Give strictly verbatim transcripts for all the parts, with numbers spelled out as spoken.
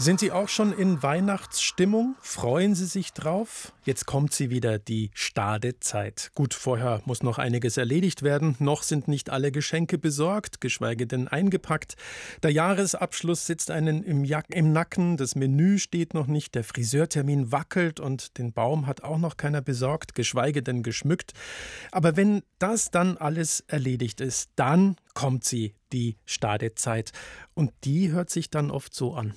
Sind Sie auch schon in Weihnachtsstimmung? Freuen Sie sich drauf? Jetzt kommt sie wieder, die Stadezeit. Gut, vorher muss noch einiges erledigt werden. Noch sind nicht alle Geschenke besorgt, geschweige denn eingepackt. Der Jahresabschluss sitzt einen im, Jak- im Nacken, das Menü steht noch nicht, der Friseurtermin wackelt und den Baum hat auch noch keiner besorgt, geschweige denn geschmückt. Aber wenn das dann alles erledigt ist, dann kommt sie, die Stadezeit. Und die hört sich dann oft so an.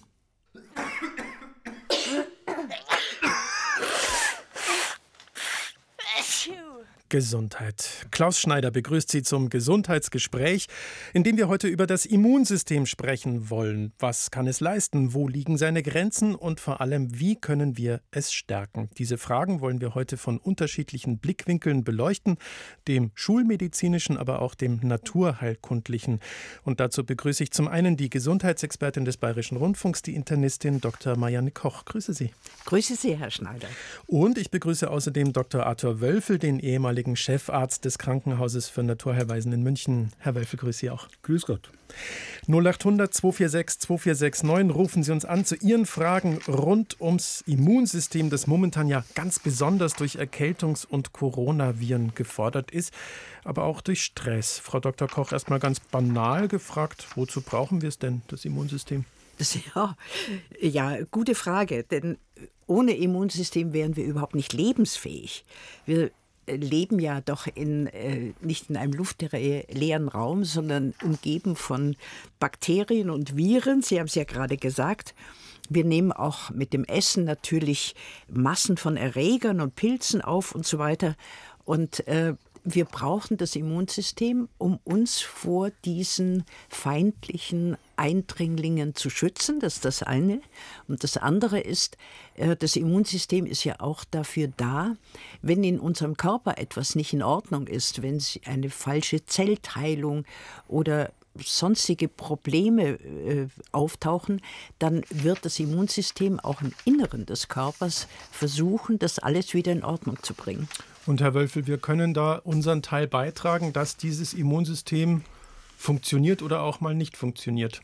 Gesundheit. Klaus Schneider begrüßt Sie zum Gesundheitsgespräch, in dem wir heute über das Immunsystem sprechen wollen. Was kann es leisten? Wo liegen seine Grenzen? Und vor allem, wie können wir es stärken? Diese Fragen wollen wir heute von unterschiedlichen Blickwinkeln beleuchten, dem schulmedizinischen, aber auch dem naturheilkundlichen. Und dazu begrüße ich zum einen die Gesundheitsexpertin des Bayerischen Rundfunks, die Internistin Doktor Marianne Koch. Grüße Sie. Grüße Sie, Herr Schneider. Und ich begrüße außerdem Doktor Arthur Wölfel, den ehemaligen Chefarzt des Krankenhauses für Naturheilweisen in München. Herr Wölfel, grüße Sie auch. Grüß Gott. null acht hundert zwei vier sechs zwei vier sechs neun rufen Sie uns an zu Ihren Fragen rund ums Immunsystem, das momentan ja ganz besonders durch Erkältungs- und Coronaviren gefordert ist, aber auch durch Stress. Frau Doktor Koch, erstmal ganz banal gefragt, wozu brauchen wir es denn, das Immunsystem? Das, ja, ja, gute Frage, denn ohne Immunsystem wären wir überhaupt nicht lebensfähig. Wir leben ja doch in, äh, nicht in einem luftleeren Raum, sondern umgeben von Bakterien und Viren. Sie haben es ja gerade gesagt. Wir nehmen auch mit dem Essen natürlich Massen von Erregern und Pilzen auf und so weiter. Und äh, wir brauchen das Immunsystem, um uns vor diesen feindlichen Eindringlingen zu schützen. Das ist das eine. Und das andere ist, das Immunsystem ist ja auch dafür da, wenn in unserem Körper etwas nicht in Ordnung ist, wenn eine falsche Zellteilung oder sonstige Probleme äh, auftauchen, dann wird das Immunsystem auch im Inneren des Körpers versuchen, das alles wieder in Ordnung zu bringen. Und Herr Wölfel, wir können da unseren Teil beitragen, dass dieses Immunsystem funktioniert oder auch mal nicht funktioniert.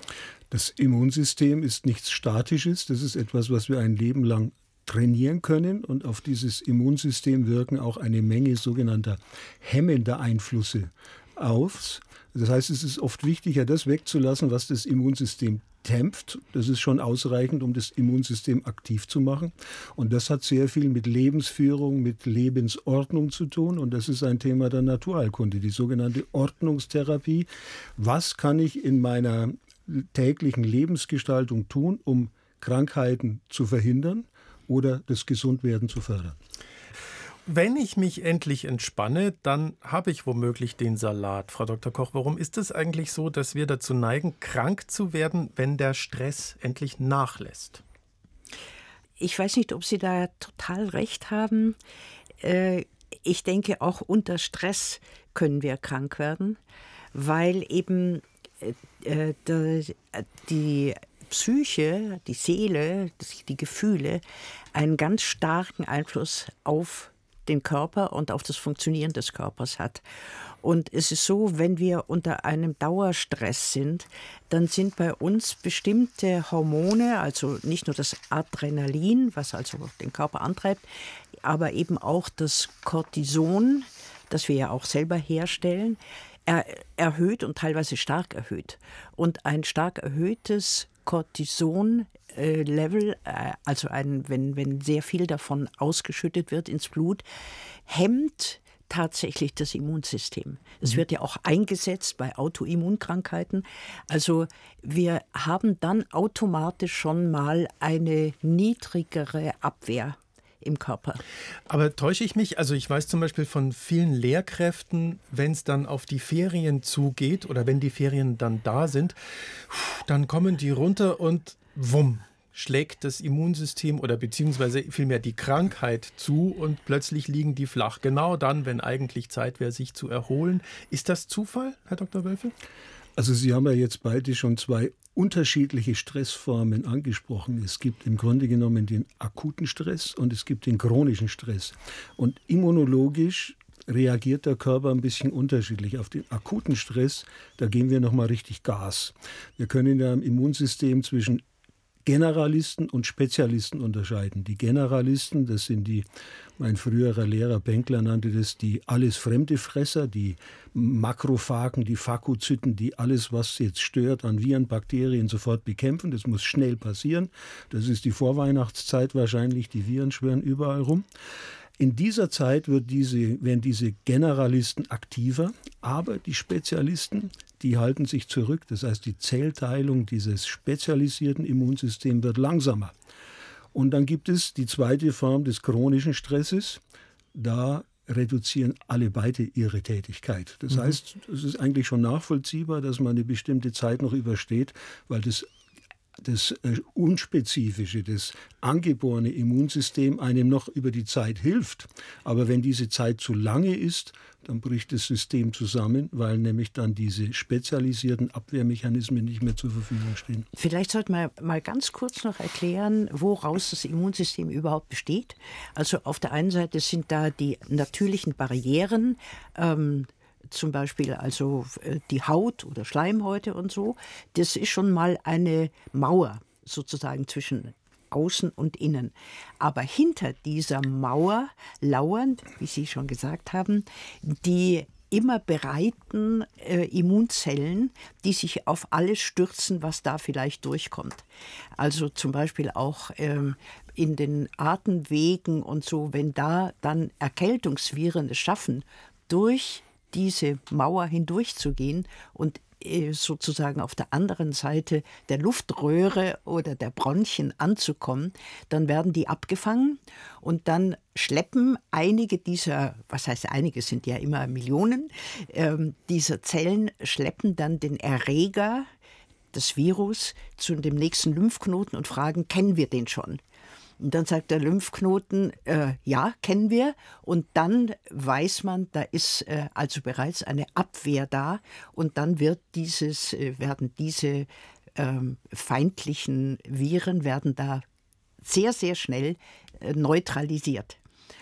Das Immunsystem ist nichts Statisches, das ist etwas, was wir ein Leben lang trainieren können, und auf dieses Immunsystem wirken auch eine Menge sogenannter hemmender Einflüsse auf. Das heißt, es ist oft wichtiger, das wegzulassen, was das Immunsystem dämpft. Das ist schon ausreichend, um das Immunsystem aktiv zu machen. Und das hat sehr viel mit Lebensführung, mit Lebensordnung zu tun. Und das ist ein Thema der Naturheilkunde, die sogenannte Ordnungstherapie. Was kann ich in meiner täglichen Lebensgestaltung tun, um Krankheiten zu verhindern oder das Gesundwerden zu fördern? Wenn ich mich endlich entspanne, dann habe ich womöglich den Salat. Frau Doktor Koch, warum ist es eigentlich so, dass wir dazu neigen, krank zu werden, wenn der Stress endlich nachlässt? Ich weiß nicht, ob Sie da total recht haben. Ich denke, auch unter Stress können wir krank werden, weil eben die Psyche, die Seele, die Gefühle einen ganz starken Einfluss auf den Körper und auf das Funktionieren des Körpers hat. Und es ist so, wenn wir unter einem Dauerstress sind, dann sind bei uns bestimmte Hormone, also nicht nur das Adrenalin, was also den Körper antreibt, aber eben auch das Cortison, das wir ja auch selber herstellen, er, erhöht und teilweise stark erhöht. Und ein stark erhöhtes Cortison-Level, also ein, wenn, wenn sehr viel davon ausgeschüttet wird ins Blut, hemmt tatsächlich das Immunsystem. Es wird ja auch eingesetzt bei Autoimmunkrankheiten. Also wir haben dann automatisch schon mal eine niedrigere Abwehr im Körper. Aber täusche ich mich? Also ich weiß zum Beispiel von vielen Lehrkräften, wenn es dann auf die Ferien zugeht oder wenn die Ferien dann da sind, dann kommen die runter und wumm, schlägt das Immunsystem oder beziehungsweise vielmehr die Krankheit zu und plötzlich liegen die flach. Genau dann, wenn eigentlich Zeit wäre, sich zu erholen. Ist das Zufall, Herr Doktor Wölfel? Also Sie haben ja jetzt beide schon zwei unterschiedliche Stressformen angesprochen. Es gibt im Grunde genommen den akuten Stress und es gibt den chronischen Stress. Und immunologisch reagiert der Körper ein bisschen unterschiedlich. Auf den akuten Stress, da geben wir nochmal richtig Gas. Wir können ja im Immunsystem zwischen Generalisten und Spezialisten unterscheiden. Die Generalisten, das sind die, mein früherer Lehrer Benkler nannte das die alles Fremdefresser, die Makrophagen, die Phagozyten, die alles, was jetzt stört an Viren, Bakterien sofort bekämpfen. Das muss schnell passieren. Das ist die Vorweihnachtszeit wahrscheinlich, die Viren schwirren überall rum. In dieser Zeit wird diese, werden diese Generalisten aktiver, aber die Spezialisten, die halten sich zurück. Das heißt, die Zellteilung dieses spezialisierten Immunsystems wird langsamer. Und dann gibt es die zweite Form des chronischen Stresses. Da reduzieren alle beide ihre Tätigkeit. Das mhm. heißt, es ist eigentlich schon nachvollziehbar, dass man eine bestimmte Zeit noch übersteht, weil das das unspezifische, das angeborene Immunsystem einem noch über die Zeit hilft. Aber wenn diese Zeit zu lange ist, dann bricht das System zusammen, weil nämlich dann diese spezialisierten Abwehrmechanismen nicht mehr zur Verfügung stehen. Vielleicht sollten wir mal ganz kurz noch erklären, woraus das Immunsystem überhaupt besteht. Also auf der einen Seite sind da die natürlichen Barrieren, ähm, zum Beispiel also die Haut oder Schleimhäute und so, das ist schon mal eine Mauer sozusagen zwischen Außen und Innen. Aber hinter dieser Mauer lauern, wie Sie schon gesagt haben, die immer bereiten äh, Immunzellen, die sich auf alles stürzen, was da vielleicht durchkommt. Also zum Beispiel auch ähm, in den Atemwegen und so, wenn da dann Erkältungsviren es schaffen, durch diese Mauer hindurchzugehen und sozusagen auf der anderen Seite der Luftröhre oder der Bronchien anzukommen, dann werden die abgefangen und dann schleppen einige dieser, was heißt einige, sind ja immer Millionen, äh, dieser Zellen schleppen dann den Erreger, das Virus, zu dem nächsten Lymphknoten und fragen, kennen wir den schon? Und dann sagt der Lymphknoten, äh, ja, kennen wir. Und dann weiß man, da ist äh, also bereits eine Abwehr da. Und dann wird dieses, äh, werden diese ähm, feindlichen Viren werden da sehr, sehr schnell äh, neutralisiert.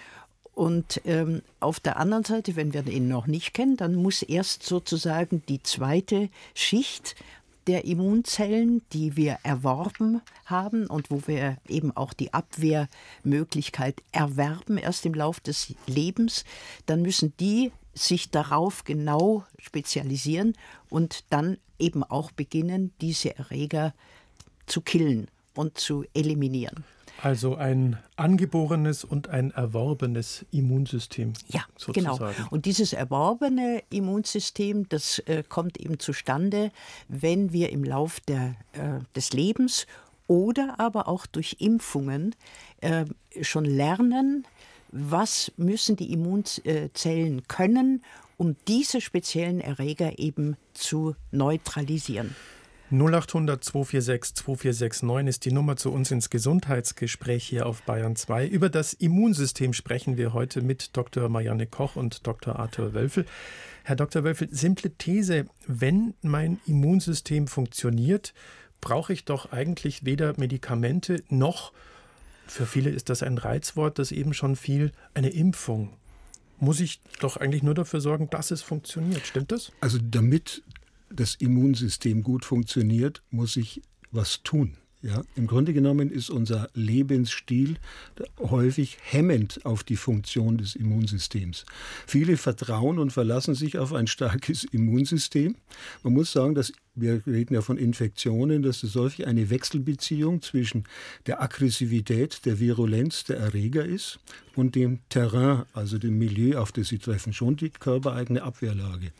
Und ähm, auf der anderen Seite, wenn wir ihn noch nicht kennen, dann muss erst sozusagen die zweite Schicht der Immunzellen, die wir erworben haben und wo wir eben auch die Abwehrmöglichkeit erwerben, erst im Lauf des Lebens, dann müssen die sich darauf genau spezialisieren und dann eben auch beginnen, diese Erreger zu killen und zu eliminieren. Also ein angeborenes und ein erworbenes Immunsystem. Ja, sozusagen. Genau. Und dieses erworbene Immunsystem, das äh, kommt eben zustande, wenn wir im Lauf der, äh, des Lebens oder aber auch durch Impfungen äh, schon lernen, was müssen die Immunzellen können, um diese speziellen Erreger eben zu neutralisieren. null acht hundert zwei vier sechs zwei vier sechs neun ist die Nummer zu uns ins Gesundheitsgespräch hier auf Bayern zwei. Über das Immunsystem sprechen wir heute mit Doktor Marianne Koch und Doktor Arthur Wölfel. Herr Doktor Wölfel, simple These, wenn mein Immunsystem funktioniert, brauche ich doch eigentlich weder Medikamente noch, für viele ist das ein Reizwort, das eben schon viel, eine Impfung. Muss ich doch eigentlich nur dafür sorgen, dass es funktioniert. Stimmt das? Also damit das Immunsystem gut funktioniert, muss ich was tun. Ja, im Grunde genommen ist unser Lebensstil häufig hemmend auf die Funktion des Immunsystems. Viele vertrauen und verlassen sich auf ein starkes Immunsystem. Man muss sagen, dass wir reden ja von Infektionen, dass es häufig eine Wechselbeziehung zwischen der Aggressivität, der Virulenz der Erreger ist und dem Terrain, also dem Milieu, auf das sie treffen, schon die körpereigene Abwehrlage.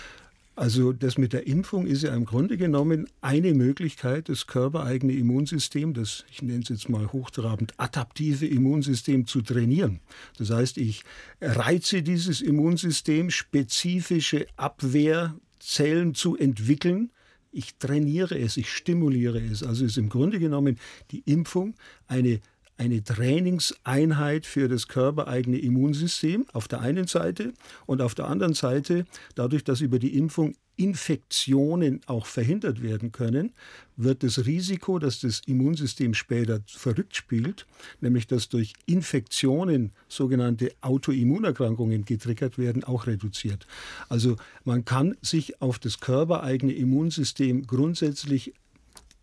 Also das mit der Impfung ist ja im Grunde genommen eine Möglichkeit, das körpereigene Immunsystem, das, ich nenne es jetzt mal hochtrabend, adaptive Immunsystem zu trainieren. Das heißt, ich reize dieses Immunsystem, spezifische Abwehrzellen zu entwickeln. Ich trainiere es, ich stimuliere es. Also ist im Grunde genommen die Impfung eine eine Trainingseinheit für das körpereigene Immunsystem auf der einen Seite und auf der anderen Seite, dadurch, dass über die Impfung Infektionen auch verhindert werden können, wird das Risiko, dass das Immunsystem später verrückt spielt, nämlich dass durch Infektionen sogenannte Autoimmunerkrankungen getriggert werden, auch reduziert. Also man kann sich auf das körpereigene Immunsystem grundsätzlich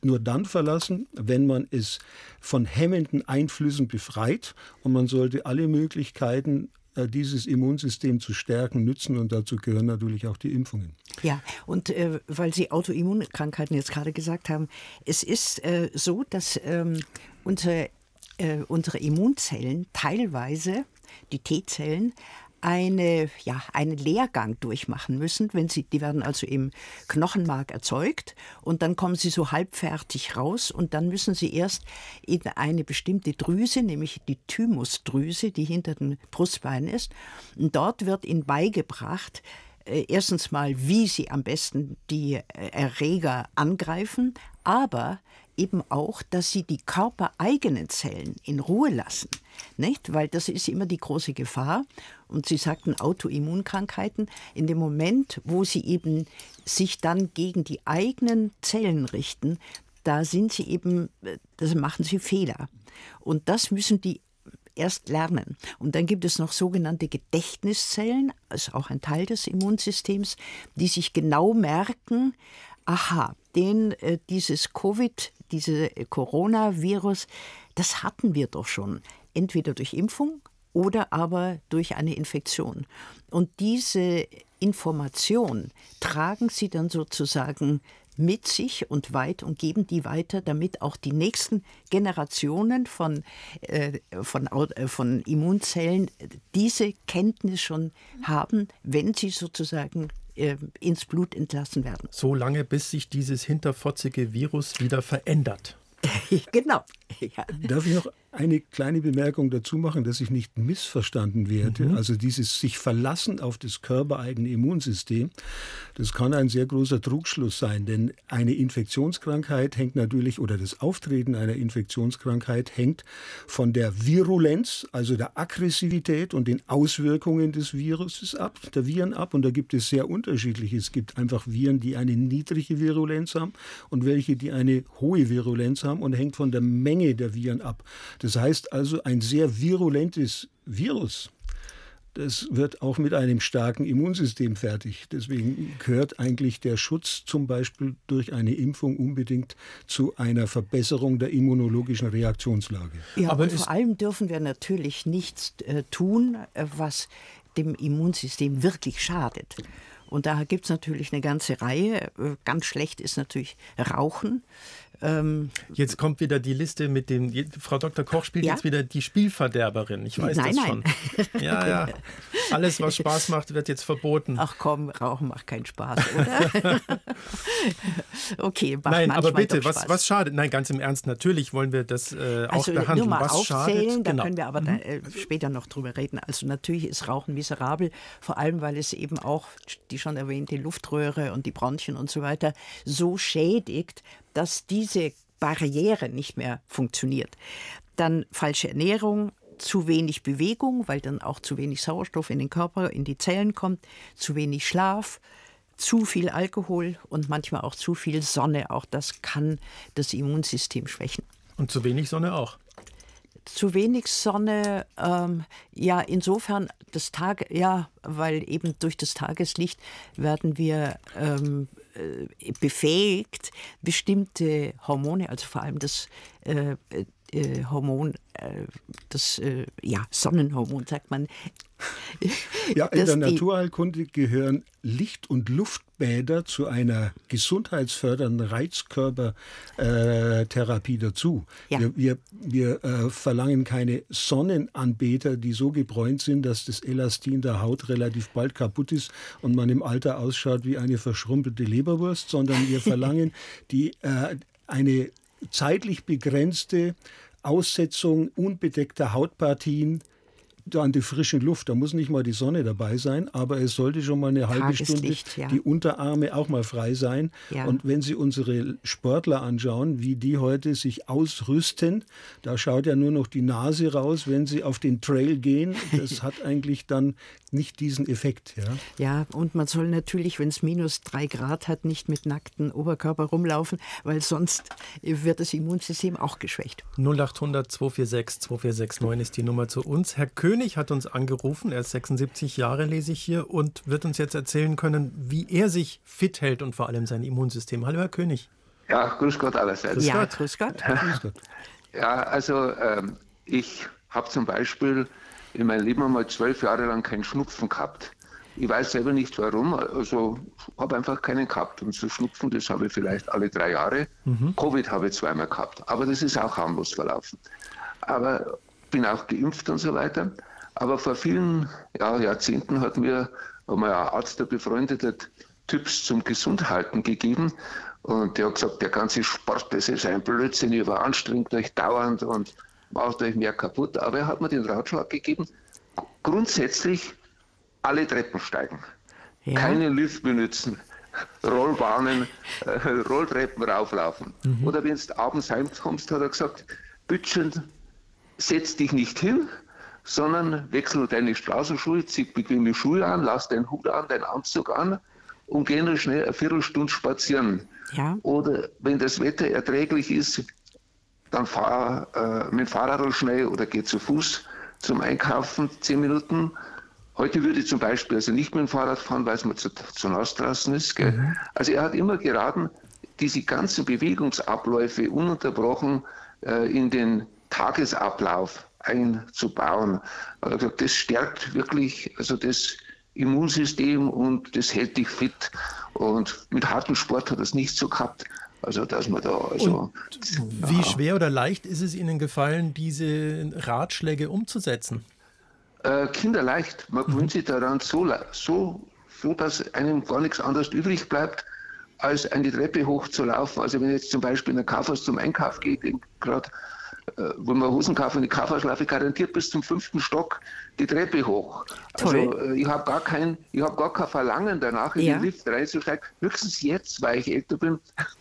nur dann verlassen, wenn man es von hemmenden Einflüssen befreit. Und man sollte alle Möglichkeiten, dieses Immunsystem zu stärken, nützen. Und dazu gehören natürlich auch die Impfungen. Ja, und äh, weil Sie Autoimmunkrankheiten jetzt gerade gesagt haben, es ist äh, so, dass ähm, unsere, äh, unsere Immunzellen teilweise, die T-Zellen, eine, ja, einen Lehrgang durchmachen müssen. Wenn sie, die werden also im Knochenmark erzeugt und dann kommen sie so halbfertig raus und dann müssen sie erst in eine bestimmte Drüse, nämlich die Thymusdrüse, die hinter den Brustbeinen ist. Und dort wird ihnen beigebracht, äh, erstens mal, wie sie am besten die äh, Erreger angreifen, aber eben auch, dass sie die körpereigenen Zellen in Ruhe lassen, nicht? Weil das ist immer die große Gefahr. Und Sie sagten Autoimmunkrankheiten, in dem Moment, wo sie eben sich dann gegen die eigenen Zellen richten, da sind sie eben, das machen sie Fehler. Und das müssen die erst lernen. Und dann gibt es noch sogenannte Gedächtniszellen, also auch ein Teil des Immunsystems, die sich genau merken, aha, den, äh, dieses Covid, dieses Coronavirus, das hatten wir doch schon, entweder durch Impfung oder aber durch eine Infektion. Und diese Information tragen sie dann sozusagen mit sich und weit und geben die weiter, damit auch die nächsten Generationen von, äh, von, äh, von Immunzellen diese Kenntnis schon haben, wenn sie sozusagen äh, ins Blut entlassen werden. So lange, bis sich dieses hinterfotzige Virus wieder verändert. Genau. Ja. Darf ich noch eine kleine Bemerkung dazu machen, dass ich nicht missverstanden werde? Mhm. Also dieses sich verlassen auf das körpereigene Immunsystem, das kann ein sehr großer Trugschluss sein, denn eine Infektionskrankheit hängt natürlich, oder das Auftreten einer Infektionskrankheit hängt von der Virulenz, also der Aggressivität und den Auswirkungen des Viruses ab, der Viren ab. Und da gibt es sehr unterschiedliche. Es gibt einfach Viren, die eine niedrige Virulenz haben und welche, die eine hohe Virulenz haben, und hängt von der Menge der Viren ab. Das heißt also, ein sehr virulentes Virus, das wird auch mit einem starken Immunsystem fertig. Deswegen gehört eigentlich der Schutz zum Beispiel durch eine Impfung unbedingt zu einer Verbesserung der immunologischen Reaktionslage. Ja, aber vor allem dürfen wir natürlich nichts äh, tun, äh, was dem Immunsystem wirklich schadet. Und da gibt es natürlich eine ganze Reihe. Ganz schlecht ist natürlich Rauchen. Ähm, jetzt kommt wieder die Liste mit dem, Frau Doktor Koch spielt ja? jetzt wieder die Spielverderberin. Ich weiß nein, das nein. schon. Ja, ja. Alles, was Spaß macht, wird jetzt verboten. Ach komm, Rauchen macht keinen Spaß, oder? Okay, macht Nein, aber bitte, doch was, Spaß. was schadet? Nein, ganz im Ernst, natürlich wollen wir das äh, auch also behandeln. Nur mal was aufzählen, schadet? da Genau. können wir aber mhm. da, äh, später noch drüber reden. Also natürlich ist Rauchen miserabel, vor allem weil es eben auch die schon erwähnte Luftröhre und die Bronchien und so weiter so schädigt, dass diese Barriere nicht mehr funktioniert. Dann falsche Ernährung, zu wenig Bewegung, weil dann auch zu wenig Sauerstoff in den Körper, in die Zellen kommt, zu wenig Schlaf, zu viel Alkohol und manchmal auch zu viel Sonne. Auch das kann das Immunsystem schwächen. Und zu wenig Sonne auch. Zu wenig Sonne, ähm, ja, insofern das Tag, ja, weil eben durch das Tageslicht werden wir ähm, äh, befähigt, bestimmte Hormone, also vor allem das äh, äh, Hormon, äh, das äh, ja, Sonnenhormon, sagt man. Ja, in der Naturheilkunde gehören Licht- und Luftbäder zu einer gesundheitsfördernden Reizkörpertherapie äh, dazu. Ja. Wir, wir, wir äh, verlangen keine Sonnenanbeter, die so gebräunt sind, dass das Elastin der Haut relativ bald kaputt ist und man im Alter ausschaut wie eine verschrumpelte Leberwurst, sondern wir verlangen die, äh, eine zeitlich begrenzte Aussetzung unbedeckter Hautpartien an die frische Luft. Da muss nicht mal die Sonne dabei sein, aber es sollte schon mal eine halbe Stunde ja. die Unterarme auch mal frei sein. Ja. Und wenn Sie unsere Sportler anschauen, wie die heute sich ausrüsten, da schaut ja nur noch die Nase raus, wenn sie auf den Trail gehen. Das hat eigentlich dann nicht diesen Effekt. Ja, ja, und man soll natürlich, wenn es minus drei Grad hat, nicht mit nacktem Oberkörper rumlaufen, weil sonst wird das Immunsystem auch geschwächt. null acht hundert zwei vier sechs zwei vier sechs neun ist die Nummer zu uns. Herr König hat uns angerufen, er ist sechsundsiebzig Jahre, lese ich hier, und wird uns jetzt erzählen können, wie er sich fit hält und vor allem sein Immunsystem. Hallo, Herr König. Ja, grüß Gott allerseits. Grüß ja, Gott. Grüß Gott. Grüß Gott. Ja, also ähm, ich habe zum Beispiel in meinem Leben einmal zwölf Jahre lang keinen Schnupfen gehabt. Ich weiß selber nicht warum, also habe einfach keinen gehabt. Und so Schnupfen, das habe ich vielleicht alle drei Jahre. Mhm. Covid habe ich zweimal gehabt, aber das ist auch harmlos verlaufen. Aber bin auch geimpft und so weiter. Aber vor vielen ja, Jahrzehnten hat mir einmal ein Arzt, der befreundet hat, Tipps zum Gesundhalten gegeben. Und der hat gesagt, der ganze Sport, das ist ein Blödsinn, ihr anstrengt euch dauernd und macht euch mehr kaputt. Aber er hat mir den Ratschlag gegeben, grundsätzlich alle Treppen steigen, ja. Keine Lift benutzen, Rollbahnen, äh, Rolltreppen rauflaufen. Mhm. Oder wenn du abends heimkommst, hat er gesagt, bitte setz dich nicht hin, sondern wechsel deine Straßenschuhe, zieh bequeme Schuhe an, lass deinen Hut an, deinen Anzug an und geh nur schnell eine Viertelstunde spazieren. Ja. Oder wenn das Wetter erträglich ist, dann fahr äh, mit dem Fahrrad schnell oder geh zu Fuß zum Einkaufen, zehn Minuten. Heute würde ich zum Beispiel also nicht mit dem Fahrrad fahren, weil es mir zu, zu nass draußen ist. Gell? Mhm. Also er hat immer geraten, diese ganzen Bewegungsabläufe ununterbrochen äh, in den Tagesablauf einzubauen. Also das stärkt wirklich also das Immunsystem und das hält dich fit. Und mit hartem Sport hat er es nicht so gehabt. Also dass man da also. Und wie ja. schwer oder leicht ist es Ihnen gefallen, diese Ratschläge umzusetzen? Äh, kinderleicht. Man gewöhnt sich daran so, so, so, dass einem gar nichts anderes übrig bleibt, als eine Treppe hochzulaufen. Also wenn ich jetzt zum Beispiel in ein Kaufhaus zum Einkauf gehe, gerade äh, wo man Hosen kaufen, in die Kaufhaus laufe ich garantiert bis zum fünften Stock die Treppe hoch. Toll. Also äh, ich habe gar kein, ich habe gar kein Verlangen danach, in ja. den Lift reinzusteigen. Höchstens jetzt, weil ich älter bin,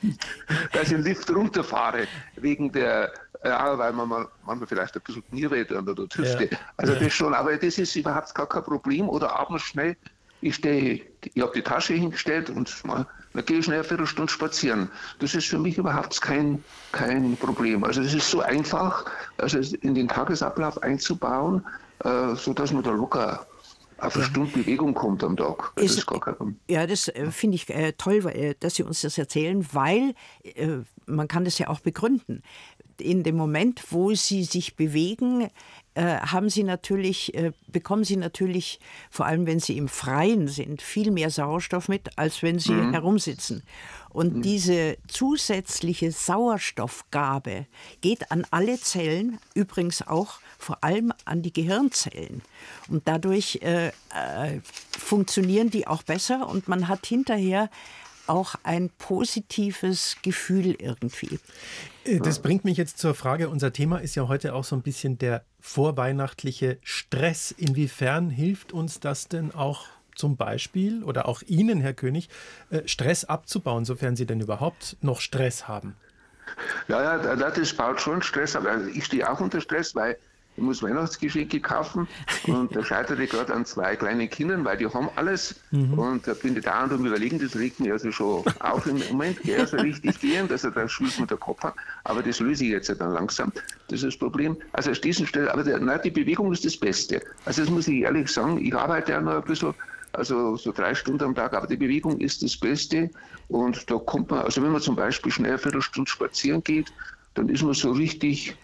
dass ich in den Lift runterfahre, wegen der Ja, weil man mal, manchmal vielleicht ein bisschen Knieräder oder die Hüfte. Ja. Also das schon, aber das ist überhaupt gar kein Problem. Oder abends schnell, ich stehe, ich habe die Tasche hingestellt und mal, dann gehe ich schnell eine Viertelstunde spazieren. Das ist für mich überhaupt kein, kein Problem. Also es ist so einfach, also in den Tagesablauf einzubauen, äh, sodass man da locker auf eine Stunde Bewegung kommt am Tag. Das ist, ist gar kein Problem. Ja, das äh, finde ich äh, toll, äh, dass Sie uns das erzählen, weil äh, man kann das ja auch begründen. In dem Moment, wo Sie sich bewegen, äh, haben Sie natürlich, äh, bekommen Sie natürlich, vor allem wenn Sie im Freien sind, viel mehr Sauerstoff mit, als wenn Sie mhm. herumsitzen. Und mhm. diese zusätzliche Sauerstoffgabe geht an alle Zellen, übrigens auch vor allem an die Gehirnzellen. Und dadurch äh, äh, funktionieren die auch besser und man hat hinterher auch ein positives Gefühl irgendwie. Das bringt mich jetzt zur Frage, unser Thema ist ja heute auch so ein bisschen der vorweihnachtliche Stress. Inwiefern hilft uns das denn auch zum Beispiel oder auch Ihnen, Herr König, Stress abzubauen, sofern Sie denn überhaupt noch Stress haben? Ja, ja, das baut schon Stress ab. Also ich stehe auch unter Stress, weil ich muss Weihnachtsgeschenke kaufen und da scheitere ich gerade an zwei kleinen Kindern, weil die haben alles mhm. und da bin ich da und um überlegen, das regt mich also schon auf im Moment, gell, also richtig gehen, also da schult mir der Kopf an, aber das löse ich jetzt ja dann langsam, das ist das Problem. Also an dieser Stelle, aber der, nein, die Bewegung ist das Beste. Also das muss ich ehrlich sagen, ich arbeite ja noch ein bisschen, also so drei Stunden am Tag, aber die Bewegung ist das Beste und da kommt man, also wenn man zum Beispiel schnell eine Viertelstunde spazieren geht, dann ist man so richtig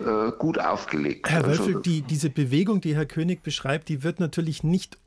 gut aufgelegt. Herr Wölfel, also, die, diese Bewegung, die Herr König beschreibt, die wird natürlich nicht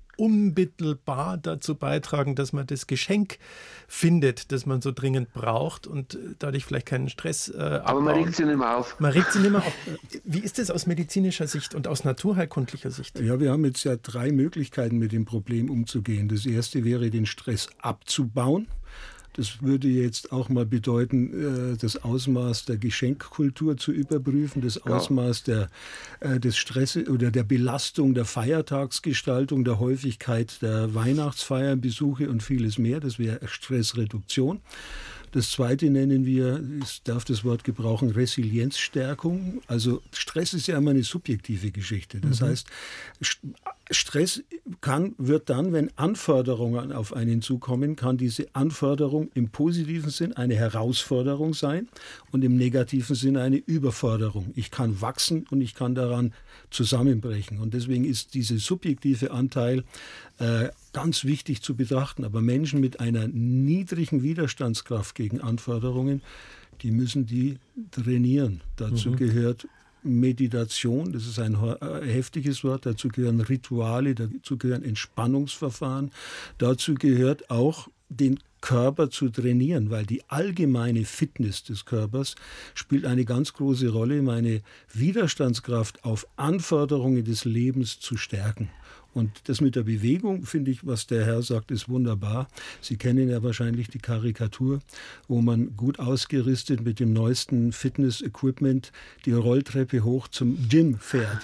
unmittelbar dazu beitragen, dass man das Geschenk findet, das man so dringend braucht und dadurch vielleicht keinen Stress äh, abbauen. Aber man regt sie nicht mehr auf. Man regt sie nicht mehr auf. Wie ist das aus medizinischer Sicht und aus naturheilkundlicher Sicht? Ja, wir haben jetzt ja drei Möglichkeiten, mit dem Problem umzugehen. Das erste wäre, den Stress abzubauen. Das würde jetzt auch mal bedeuten, das Ausmaß der Geschenkkultur zu überprüfen, das Ausmaß der, des Stress oder der Belastung der Feiertagsgestaltung, der Häufigkeit der Weihnachtsfeiern, Besuche und vieles mehr. Das wäre Stressreduktion. Das zweite nennen wir, ich darf das Wort gebrauchen, Resilienzstärkung. Also Stress ist ja immer eine subjektive Geschichte. Das mhm. heißt, Stress kann, wird dann, wenn Anforderungen auf einen zukommen, kann diese Anforderung im positiven Sinn eine Herausforderung sein und im negativen Sinn eine Überforderung. Ich kann wachsen und ich kann daran zusammenbrechen. Und deswegen ist dieser subjektive Anteil äh, ganz wichtig zu betrachten. Aber Menschen mit einer niedrigen Widerstandskraft gegen Anforderungen, die müssen die trainieren. Dazu mhm. gehört Meditation, das ist ein heftiges Wort, dazu gehören Rituale, dazu gehören Entspannungsverfahren, dazu gehört auch den Körper zu trainieren, weil die allgemeine Fitness des Körpers spielt eine ganz große Rolle, meine Widerstandskraft auf Anforderungen des Lebens zu stärken. Und das mit der Bewegung, finde ich, was der Herr sagt, ist wunderbar. Sie kennen ja wahrscheinlich die Karikatur, wo man gut ausgerüstet mit dem neuesten Fitness-Equipment die Rolltreppe hoch zum Gym fährt.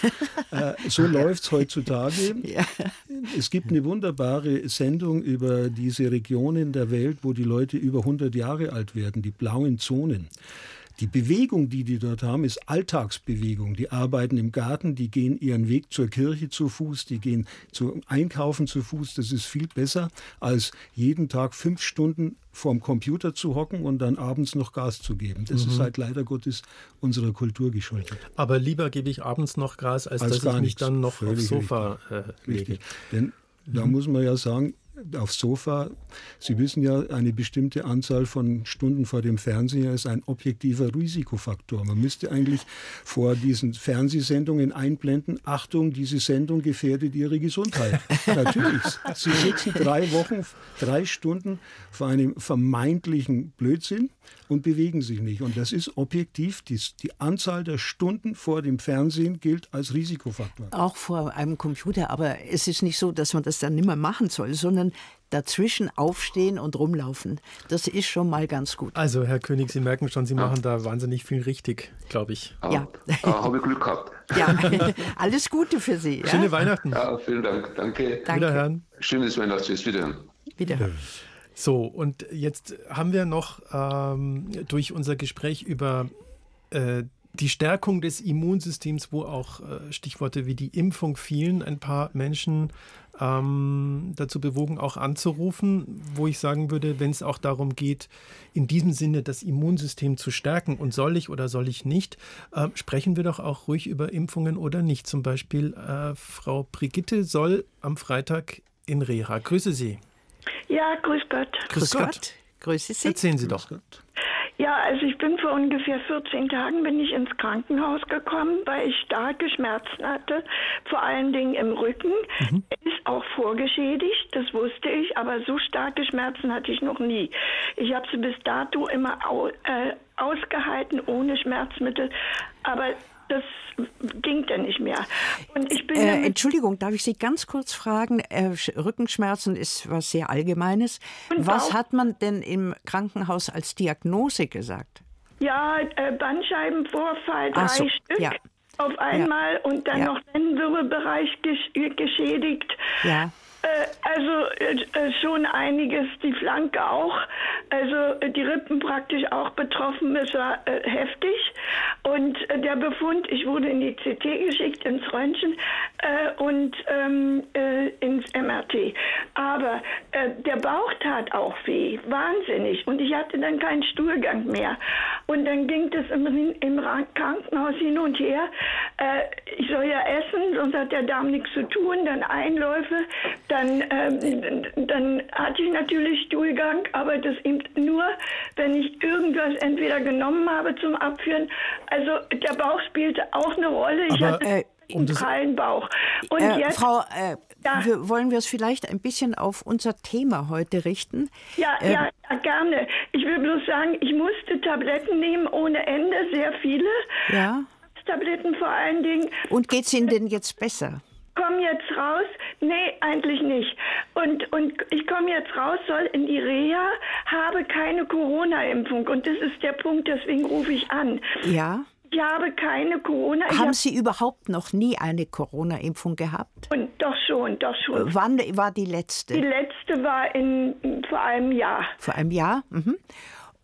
Ja? äh, so läuft es heutzutage. Ja. Es gibt eine wunderbare Sendung über diese Regionen der Welt, wo die Leute über hundert Jahre alt werden, die blauen Zonen. Die Bewegung, die die dort haben, ist Alltagsbewegung. Die arbeiten im Garten, die gehen ihren Weg zur Kirche zu Fuß, die gehen zum Einkaufen zu Fuß. Das ist viel besser, als jeden Tag fünf Stunden vorm Computer zu hocken und dann abends noch Gas zu geben. Das mhm. ist halt leider Gottes unserer Kultur geschuldet. Aber lieber gebe ich abends noch Gas, als, als dass ich mich nichts. dann noch Völlig aufs Sofa äh, lege. Richtig. Denn da mhm. muss man ja sagen, aufs Sofa, Sie wissen ja, eine bestimmte Anzahl von Stunden vor dem Fernseher ist ein objektiver Risikofaktor. Man müsste eigentlich vor diesen Fernsehsendungen einblenden, Achtung, diese Sendung gefährdet Ihre Gesundheit. Natürlich. Sie sitzen drei Wochen, drei Stunden vor einem vermeintlichen Blödsinn und bewegen sich nicht. Und das ist objektiv, die, die Anzahl der Stunden vor dem Fernsehen gilt als Risikofaktor. Auch vor einem Computer, aber es ist nicht so, dass man das dann nicht mehr machen soll, sondern dazwischen aufstehen und rumlaufen. Das ist schon mal ganz gut. Also, Herr König, Sie merken schon, Sie machen da wahnsinnig viel richtig, glaube ich. Ja. Ah, habe ich Glück gehabt. Ja, alles Gute für Sie. Ja? Schöne Weihnachten. Ja, vielen Dank. Danke. Danke. Wiederhören. Schönes Weihnachtsfest. Wiederhören. Wiederhören. So, und jetzt haben wir noch ähm, durch unser Gespräch über äh, die Stärkung des Immunsystems, wo auch äh, Stichworte wie die Impfung fielen, ein paar Menschen ähm, dazu bewogen, auch anzurufen, wo ich sagen würde, wenn es auch darum geht, in diesem Sinne das Immunsystem zu stärken und soll ich oder soll ich nicht, äh, sprechen wir doch auch ruhig über Impfungen oder nicht. Zum Beispiel äh, Frau Brigitte soll am Freitag in Reha. Grüße Sie. Ja, grüß Gott. Grüß, grüß Gott. Gott. Grüße Sie. Erzählen Sie doch. Ja, also ich bin vor ungefähr vierzehn Tagen bin ich ins Krankenhaus gekommen, weil ich starke Schmerzen hatte, vor allen Dingen im Rücken. Mhm. Ist auch vorgeschädigt, das wusste ich, aber so starke Schmerzen hatte ich noch nie. Ich habe sie bis dato immer au, äh, ausgehalten, ohne Schmerzmittel, aber das ging dann nicht mehr. Und ich bin äh, Entschuldigung, darf ich Sie ganz kurz fragen? Äh, Rückenschmerzen ist was sehr Allgemeines. Was hat man denn im Krankenhaus als Diagnose gesagt? Ja, äh, Bandscheibenvorfall, drei so, Stück ja. auf einmal ja. und dann ja. noch Lendenwirbelbereich gesch- geschädigt. Ja. Also äh, schon einiges, die Flanke auch, also die Rippen praktisch auch betroffen, es war äh, heftig und äh, der Befund, ich wurde in die C T geschickt, ins Röntgen äh, und ähm, äh, ins M R T, aber äh, der Bauch tat auch weh, wahnsinnig und ich hatte dann keinen Stuhlgang mehr und dann ging das im, im Krankenhaus hin und her, äh, ich soll ja essen, sonst hat der Darm nichts zu tun, dann Einläufe, Dann, ähm, dann hatte ich natürlich Stuhlgang, aber das eben nur, wenn ich irgendwas entweder genommen habe zum Abführen. Also der Bauch spielte auch eine Rolle. Ich aber, hatte äh, um einen prallen Bauch. Und äh, jetzt, Frau, äh, ja. wir, wollen wir es vielleicht ein bisschen auf unser Thema heute richten? Ja, äh, ja, ja, gerne. Ich will bloß sagen, ich musste Tabletten nehmen ohne Ende, sehr viele. Ja. Tabletten vor allen Dingen. Und geht es Ihnen denn jetzt besser? Komm jetzt raus? Nee, eigentlich nicht. Und, und ich komme jetzt raus, soll in die Reha, habe keine Corona-Impfung. Und das ist der Punkt, deswegen rufe ich an. Ja. Ich habe keine Corona. Haben hab Sie überhaupt noch nie eine Corona-Impfung gehabt? Und doch schon, doch schon. Wann war die letzte? Die letzte war in, vor einem Jahr. Vor einem Jahr? Mhm.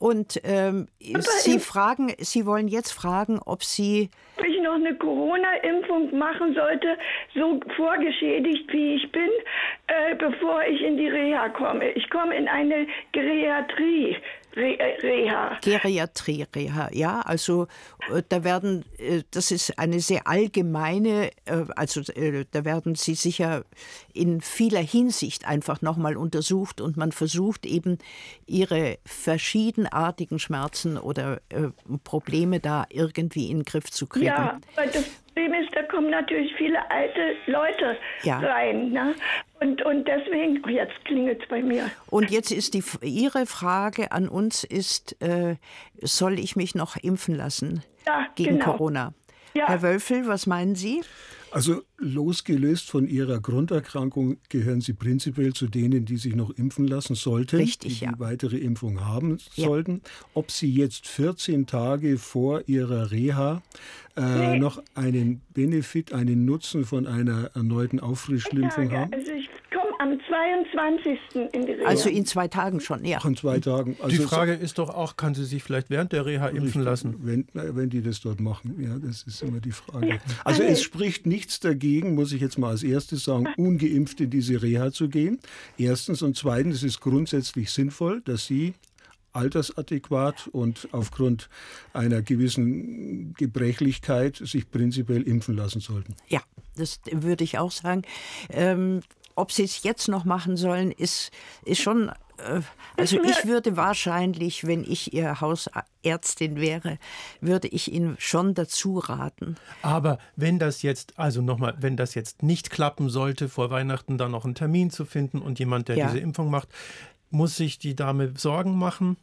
Und ähm, Sie fragen, Sie wollen jetzt fragen, ob Sie... Ob ich noch eine Corona-Impfung machen sollte, so vorgeschädigt wie ich bin, äh, bevor ich in die Reha komme. Ich komme in eine Geriatrie. Re Reha. Geriatrie, Reha, ja, also äh, da werden, äh, das ist eine sehr allgemeine, äh, also äh, da werden Sie sicher in vieler Hinsicht einfach nochmal untersucht und man versucht eben Ihre verschiedenartigen Schmerzen oder äh, Probleme da irgendwie in den Griff zu kriegen. Ja, aber das Problem ist, da kommen natürlich viele alte Leute ja. rein. Ne? Und, und deswegen, oh, jetzt klingelt es bei mir. Und jetzt ist die, Ihre Frage an uns ist, äh, soll ich mich noch impfen lassen ja, gegen genau. Corona? Ja. Herr Wölfel, was meinen Sie? Also losgelöst von Ihrer Grunderkrankung gehören Sie prinzipiell zu denen, die sich noch impfen lassen sollten, Richtig, die ja. die weitere Impfung haben Ja. sollten. Ob Sie jetzt vierzehn Tage vor Ihrer Reha äh, Nee. noch einen Benefit, einen Nutzen von einer erneuten Auffrischimpfung Ja, haben? also ich komme am zweiundzwanzigsten in die Reha. Also in zwei Tagen schon, ja. Auch in zwei Tagen. Also Die Frage ist doch auch, kann sie sich vielleicht während der Reha impfen lassen? Wenn, wenn die das dort machen, ja, das ist immer die Frage. Also es spricht nichts dagegen, muss ich jetzt mal als erstes sagen, ungeimpft in diese Reha zu gehen. Erstens und zweitens, es ist grundsätzlich sinnvoll, dass Sie altersadäquat und aufgrund einer gewissen Gebrechlichkeit sich prinzipiell impfen lassen sollten. Ja, das würde ich auch sagen. Ähm, ob Sie es jetzt noch machen sollen, ist, ist schon... Äh, also ich würde wahrscheinlich, wenn ich Ihr Hausärztin wäre, würde ich Ihnen schon dazu raten. Aber wenn das jetzt, also nochmal, wenn das jetzt nicht klappen sollte, vor Weihnachten da noch einen Termin zu finden und jemand, der Ja. diese Impfung macht, muss sich die Dame Sorgen machen?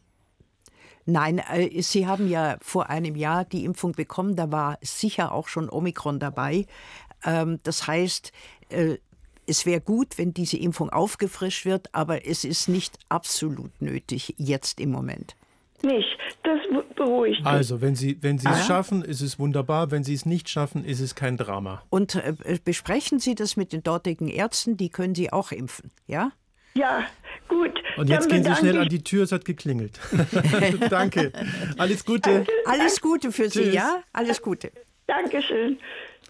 Nein, äh, Sie haben ja vor einem Jahr die Impfung bekommen, da war sicher auch schon Omikron dabei. Ähm, das heißt, äh, es wäre gut, wenn diese Impfung aufgefrischt wird, aber es ist nicht absolut nötig jetzt im Moment. Nicht, das beruhigt mich. Also, wenn Sie, wenn Sie Ah. es schaffen, ist es wunderbar. Wenn Sie es nicht schaffen, ist es kein Drama. Und äh, besprechen Sie das mit den dortigen Ärzten, die können Sie auch impfen, ja? Ja, gut. Und jetzt Dann gehen Sie bedanke schnell ich- an die Tür, es hat geklingelt. Danke. Alles Gute. Alles Gute für Sie, Tschüss. ja? Alles Gute. Dankeschön.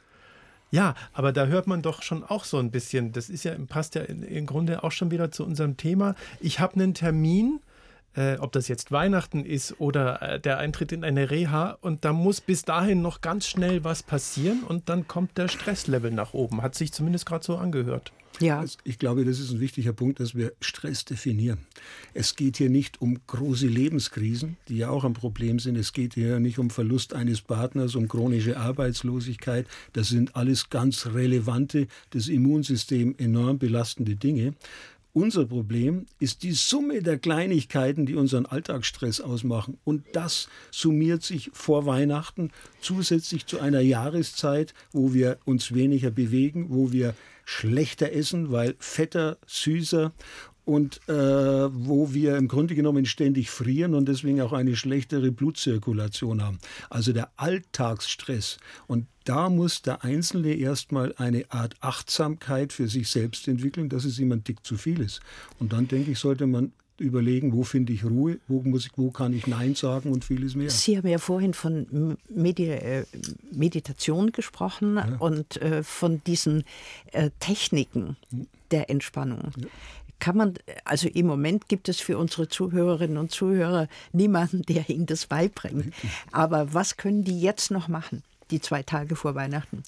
Ja, aber da hört man doch schon auch so ein bisschen, das ist ja, passt ja in, im Grunde auch schon wieder zu unserem Thema. Ich habe einen Termin, äh, ob das jetzt Weihnachten ist oder äh, der Eintritt in eine Reha, und da muss bis dahin noch ganz schnell was passieren und dann kommt der Stresslevel nach oben. Hat sich zumindest gerade so angehört. Ja. Also ich glaube, das ist ein wichtiger Punkt, dass wir Stress definieren. Es geht hier nicht um große Lebenskrisen, die ja auch ein Problem sind. Es geht hier nicht um Verlust eines Partners, um chronische Arbeitslosigkeit. Das sind alles ganz relevante, das Immunsystem enorm belastende Dinge. Unser Problem ist die Summe der Kleinigkeiten, die unseren Alltagsstress ausmachen. Und das summiert sich vor Weihnachten zusätzlich zu einer Jahreszeit, wo wir uns weniger bewegen, wo wir schlechter essen, weil fetter, süßer, und äh, wo wir im Grunde genommen ständig frieren und deswegen auch eine schlechtere Blutzirkulation haben. Also der Alltagsstress. Und da muss der Einzelne erstmal eine Art Achtsamkeit für sich selbst entwickeln, dass es ihm ein Tick zu viel ist. Und dann, denke ich, sollte man überlegen, wo finde ich Ruhe, wo, muss ich, wo kann ich Nein sagen und vieles mehr. Sie haben ja vorhin von Medi äh, Meditation gesprochen, ja, und äh, von diesen äh, Techniken der Entspannung. Ja. Kann man, also im Moment gibt es für unsere Zuhörerinnen und Zuhörer niemanden, der ihnen das beibringt. Aber was können die jetzt noch machen, die zwei Tage vor Weihnachten?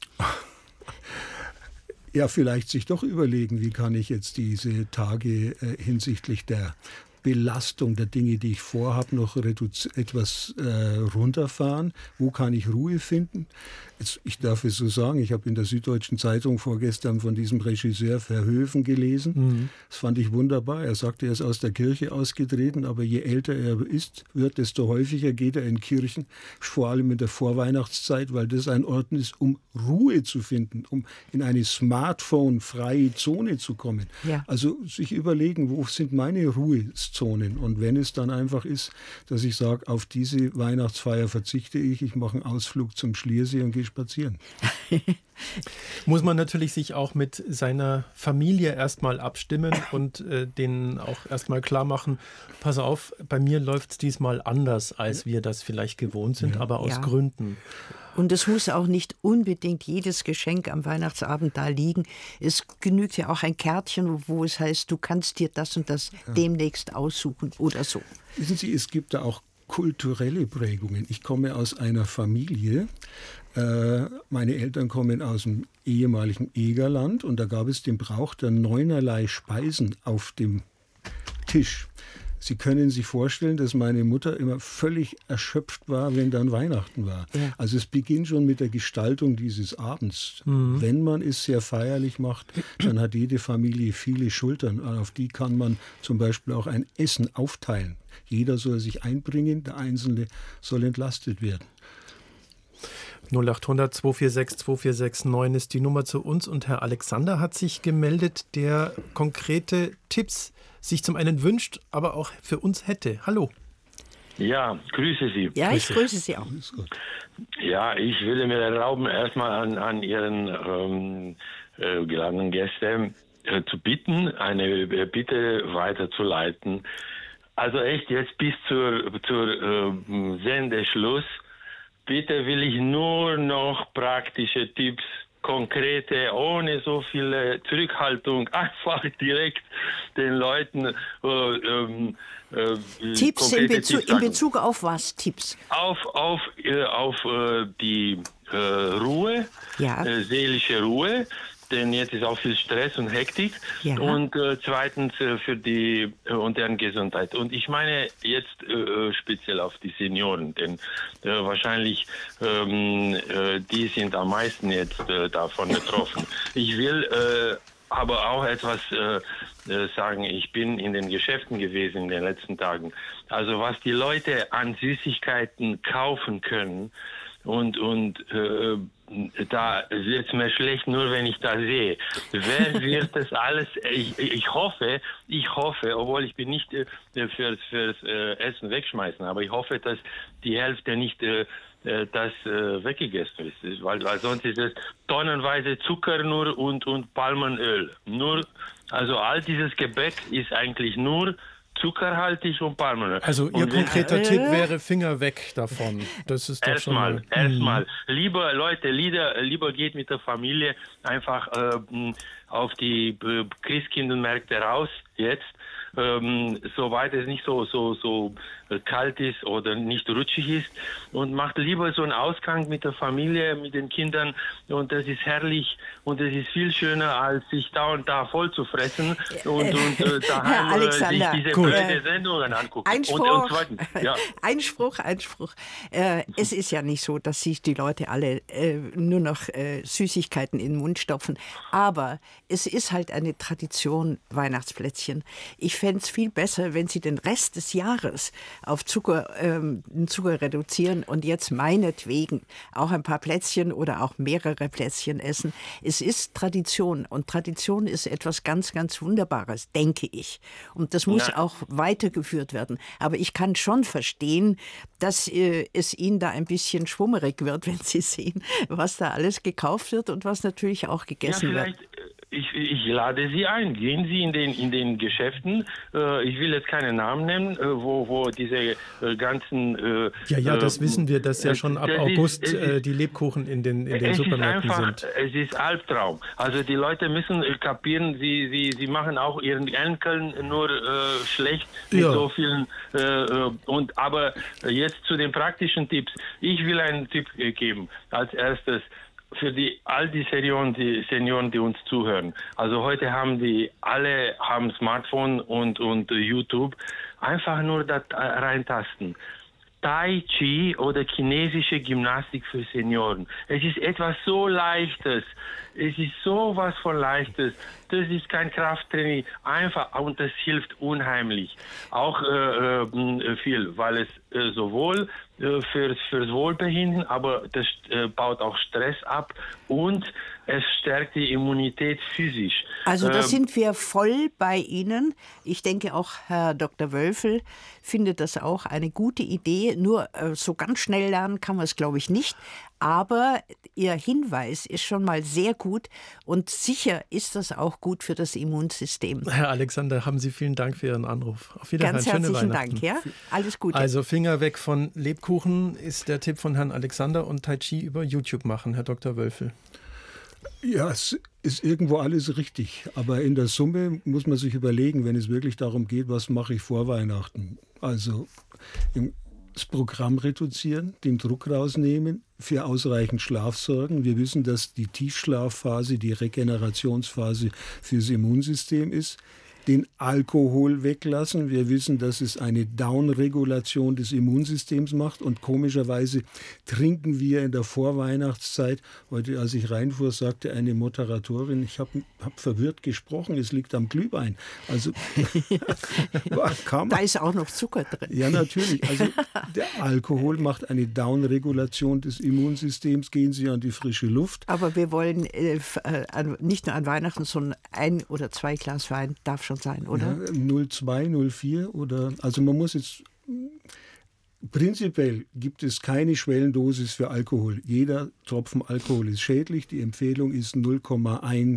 Ja, vielleicht sich doch überlegen, wie kann ich jetzt diese Tage äh, hinsichtlich der Belastung der Dinge, die ich vorhabe, noch etwas äh, runterfahren. Wo kann ich Ruhe finden? Jetzt, ich darf es so sagen, ich habe in der Süddeutschen Zeitung vorgestern von diesem Regisseur Verhoeven gelesen. Mhm. Das fand ich wunderbar. Er sagte, er ist aus der Kirche ausgetreten, aber je älter er ist, wird, desto häufiger geht er in Kirchen, vor allem in der Vorweihnachtszeit, weil das ein Ort ist, um Ruhe zu finden, um in eine Smartphone-freie Zone zu kommen. Ja. Also sich überlegen, wo sind meine Ruhe Komfortzonen. Und wenn es dann einfach ist, dass ich sage, auf diese Weihnachtsfeier verzichte ich, ich mache einen Ausflug zum Schliersee und gehe spazieren. Muss man natürlich sich auch mit seiner Familie erstmal abstimmen und äh, denen auch erstmal klar machen, pass auf, bei mir läuft es diesmal anders, als wir das vielleicht gewohnt sind, ja. aber aus ja. Gründen. Und es muss auch nicht unbedingt jedes Geschenk am Weihnachtsabend da liegen. Es genügt ja auch ein Kärtchen, wo es heißt, du kannst dir das und das ja. demnächst aussuchen oder so. Wissen Sie, es gibt da auch kulturelle Prägungen. Ich komme aus einer Familie, äh, meine Eltern kommen aus dem ehemaligen Egerland und da gab es den Brauch der neunerlei Speisen auf dem Tisch. Sie können sich vorstellen, dass meine Mutter immer völlig erschöpft war, wenn dann Weihnachten war. Ja. Also es beginnt schon mit der Gestaltung dieses Abends. Mhm. Wenn man es sehr feierlich macht, dann hat jede Familie viele Schultern. Auf die kann man zum Beispiel auch ein Essen aufteilen. Jeder soll sich einbringen, der Einzelne soll entlastet werden. null acht hundert zwei vier sechs zwei vier sechs neun ist die Nummer zu uns und Herr Alexander hat sich gemeldet, der konkrete Tipps sich zum einen wünscht, aber auch für uns hätte. Hallo. Ja, grüße Sie. Ja, ich grüße Sie auch. Ja, ich würde mir erlauben, erstmal an, an Ihren ähm, äh, geladenen Gäste äh, zu bitten, eine äh, Bitte weiterzuleiten. Also echt jetzt bis zur, zur äh, Sendeschluss. Bitte will ich nur noch praktische Tipps, konkrete, ohne so viel Zurückhaltung, einfach direkt den Leuten äh, ähm, äh, Tipps in Bezug, in Bezug auf was? Tipps? Auf, auf, äh, auf äh, die äh, Ruhe, ja. äh, seelische Ruhe. Denn jetzt ist auch viel Stress und Hektik. Ja. Und äh, zweitens äh, für die äh, und deren Gesundheit. Und ich meine jetzt äh, speziell auf die Senioren, denn äh, wahrscheinlich ähm, äh, die sind am meisten jetzt äh, davon betroffen. Ich will äh, aber auch etwas äh, äh, sagen. Ich bin in den Geschäften gewesen in den letzten Tagen. Also was die Leute an Süßigkeiten kaufen können und und äh, da wird es mir schlecht, nur wenn ich da sehe. Wer wird das alles, ich, ich hoffe, ich hoffe, obwohl ich bin nicht äh, fürs, fürs äh, Essen wegschmeißen, aber ich hoffe, dass die Hälfte nicht äh, das äh, weggegessen ist, weil, weil sonst ist es tonnenweise Zucker nur und, und Palmenöl. Nur, also all dieses Gebäck ist eigentlich nur zuckerhaltig und Palmenöl. Also Ihr und konkreter wenn, Tipp wäre Finger weg davon. Das ist doch erstmal, schon mal, erstmal. Lieber Leute, lieber, lieber geht mit der Familie einfach äh, auf die äh, Christkindlmärkte raus jetzt. Ähm, soweit es nicht so so so äh, kalt ist oder nicht rutschig ist und macht lieber so einen Ausgang mit der Familie, mit den Kindern und das ist herrlich und es ist viel schöner als sich da und da voll zu fressen und, und äh, daheim äh, sich diese blöde Sendungen angucken. Einspruch, und, und zweitens, ja. Einspruch, Einspruch. Äh, es ist ja nicht so, dass sich die Leute alle äh, nur noch äh, Süßigkeiten in den Mund stopfen, aber es ist halt eine Tradition, Weihnachtsplätzchen. Ich fände es viel besser, wenn Sie den Rest des Jahres auf Zucker, ähm, Zucker reduzieren und jetzt meinetwegen auch ein paar Plätzchen oder auch mehrere Plätzchen essen. Es ist Tradition und Tradition ist etwas ganz, ganz Wunderbares, denke ich. Und das muss ja auch weitergeführt werden. Aber ich kann schon verstehen, dass äh, es Ihnen da ein bisschen schwummerig wird, wenn Sie sehen, was da alles gekauft wird und was natürlich auch gegessen ja, wird. Ich, ich lade Sie ein. Gehen Sie in den, in den Geschäften. Äh, ich will jetzt keine Namen nennen, äh, wo, wo diese äh, ganzen... Äh, ja, ja, das äh, wissen wir, dass ja schon ab August ist, äh, die Lebkuchen in den, in den Supermärkten ist einfach, sind. Es ist Albtraum. Also die Leute müssen kapieren, sie, sie, sie machen auch ihren Enkeln nur äh, schlecht mit ja. so vielen... Äh, und aber jetzt zu den praktischen Tipps. Ich will einen Tipp geben. Als erstes... Für die all die Senioren, die Senioren, die uns zuhören. Also heute haben die alle haben Smartphone und und YouTube. Einfach nur da reintasten. Tai Chi oder chinesische Gymnastik für Senioren. Es ist etwas so Leichtes. Es ist so was von Leichtes. Das ist kein Krafttraining. Einfach, und das hilft unheimlich. Auch äh, äh, viel, weil es äh, sowohl äh, für, fürs Wohlbefinden, aber das äh, baut auch Stress ab und es stärkt die Immunität physisch. Also da Ähm, sind wir voll bei Ihnen. Ich denke auch Herr Doktor Wölfel findet das auch eine gute Idee. Nur äh, so ganz schnell lernen kann man es, glaube ich, nicht. Aber Ihr Hinweis ist schon mal sehr gut und sicher ist das auch gut für das Immunsystem. Herr Alexander, haben Sie vielen Dank für Ihren Anruf. Auf Wiedersehen. Ganz Schöne herzlichen Weihnachten. Dank. Ja? Alles Gute. Also Finger weg von Lebkuchen ist der Tipp von Herrn Alexander und Tai Chi über YouTube machen, Herr Doktor Wölfel. Ja, es ist irgendwo alles richtig. Aber in der Summe muss man sich überlegen, wenn es wirklich darum geht, was mache ich vor Weihnachten. Also das Programm reduzieren, den Druck rausnehmen, für ausreichend Schlaf sorgen. Wir wissen, dass die Tiefschlafphase die Regenerationsphase fürs Immunsystem ist. Den Alkohol weglassen. Wir wissen, dass es eine Downregulation des Immunsystems macht und komischerweise trinken wir in der Vorweihnachtszeit, heute als ich reinfuhr, sagte eine Moderatorin, ich habe hab verwirrt gesprochen, es liegt am Glühwein. Also kann man, da ist auch noch Zucker drin. Ja, natürlich. Also der Alkohol macht eine Downregulation des Immunsystems, gehen Sie an die frische Luft. Aber wir wollen äh, nicht nur an Weihnachten, sondern ein oder zwei Glas Wein darf schon sein, oder? Ja, null Komma zwei, null Komma vier oder, also man muss jetzt, prinzipiell gibt es keine Schwellendosis für Alkohol. Jeder Tropfen Alkohol ist schädlich. Die Empfehlung ist null Komma eins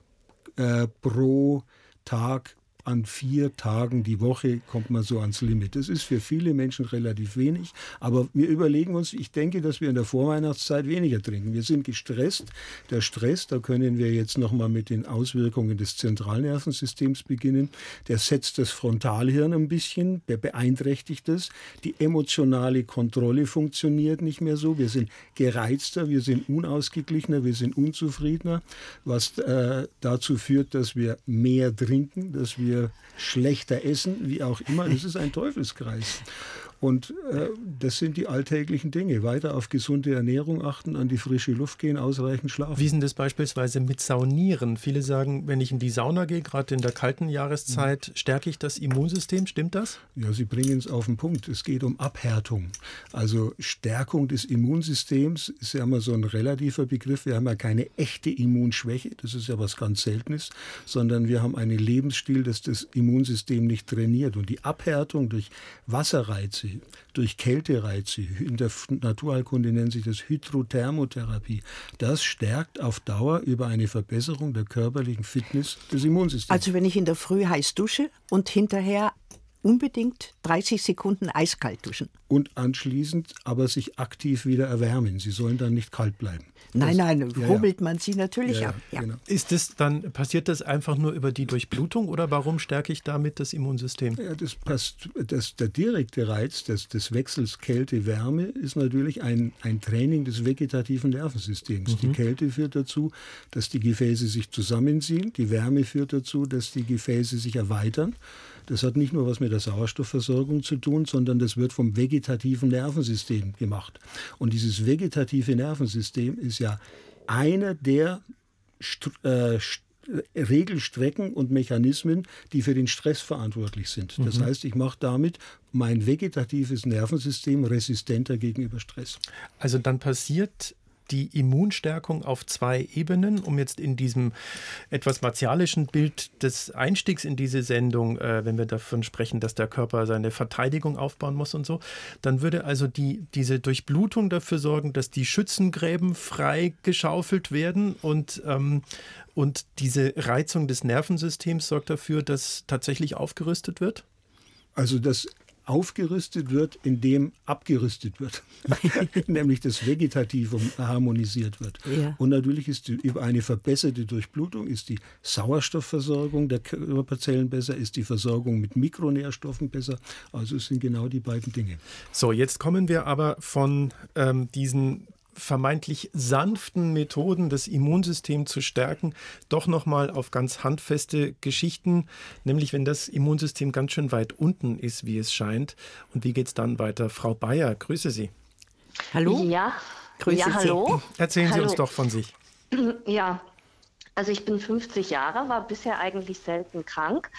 äh, pro Tag. An vier Tagen die Woche kommt man so ans Limit. Das ist für viele Menschen relativ wenig, aber wir überlegen uns, ich denke, dass wir in der Vorweihnachtszeit weniger trinken. Wir sind gestresst. Der Stress, da können wir jetzt nochmal mit den Auswirkungen des Zentralnervensystems beginnen. Der setzt das Frontalhirn ein bisschen, der beeinträchtigt es. Die emotionale Kontrolle funktioniert nicht mehr so. Wir sind gereizter, wir sind unausgeglichener, wir sind unzufriedener, was äh, dazu führt, dass wir mehr trinken, dass wir schlechter essen, wie auch immer. Das ist ein Teufelskreis. Und äh, das sind die alltäglichen Dinge. Weiter auf gesunde Ernährung achten, an die frische Luft gehen, ausreichend schlafen. Wie ist denn das beispielsweise mit Saunieren? Viele sagen, wenn ich in die Sauna gehe, gerade in der kalten Jahreszeit, stärke ich das Immunsystem. Stimmt das? Ja, Sie bringen es auf den Punkt. Es geht um Abhärtung. Also Stärkung des Immunsystems ist ja immer so ein relativer Begriff. Wir haben ja keine echte Immunschwäche, das ist ja was ganz Seltenes, sondern wir haben einen Lebensstil, das das Immunsystem nicht trainiert. Und die Abhärtung durch Wasserreize, durch Kältereize, in der Naturheilkunde nennt sich das Hydrothermotherapie, das stärkt auf Dauer über eine Verbesserung der körperlichen Fitness des Immunsystems. Also wenn ich in der Früh heiß dusche und hinterher unbedingt dreißig Sekunden eiskalt duschen. Und anschließend aber sich aktiv wieder erwärmen. Sie sollen dann nicht kalt bleiben. Nein, das, nein, ja, rubbelt ja. man sie natürlich ja, ab. Ja. Genau. Ist das dann, passiert das einfach nur über die Durchblutung oder warum stärke ich damit das Immunsystem? Ja, das passt, das, der direkte Reiz des, des Wechsels Kälte-Wärme ist natürlich ein, ein Training des vegetativen Nervensystems. Mhm. Die Kälte führt dazu, dass die Gefäße sich zusammenziehen. Die Wärme führt dazu, dass die Gefäße sich erweitern. Das hat nicht nur was mit der Sauerstoffversorgung zu tun, sondern das wird vom vegetativen Nervensystem gemacht. Und dieses vegetative Nervensystem ist ja einer der St- äh, St- Regelstrecken und Mechanismen, die für den Stress verantwortlich sind. Das mhm. heißt, ich mache damit mein vegetatives Nervensystem resistenter gegenüber Stress. Also dann passiert die Immunstärkung auf zwei Ebenen, um jetzt in diesem etwas martialischen Bild des Einstiegs in diese Sendung, äh, wenn wir davon sprechen, dass der Körper seine Verteidigung aufbauen muss und so, dann würde also die, diese Durchblutung dafür sorgen, dass die Schützengräben freigeschaufelt werden und, ähm, und diese Reizung des Nervensystems sorgt dafür, dass tatsächlich aufgerüstet wird? Also das aufgerüstet wird, indem abgerüstet wird, nämlich das Vegetative harmonisiert wird. Ja. Und natürlich ist die, über eine verbesserte Durchblutung ist die Sauerstoffversorgung der Körperzellen besser, ist die Versorgung mit Mikronährstoffen besser. Also es sind genau die beiden Dinge. So, jetzt kommen wir aber von ähm, diesen vermeintlich sanften Methoden, das Immunsystem zu stärken, doch nochmal auf ganz handfeste Geschichten, nämlich wenn das Immunsystem ganz schön weit unten ist, wie es scheint. Und wie geht es dann weiter? Frau Bayer, grüße Sie. Hallo? Ja, grüße ja hallo. Sie. Erzählen hallo. Sie uns doch von sich. Ja, also ich bin fünfzig Jahre, war bisher eigentlich selten krank.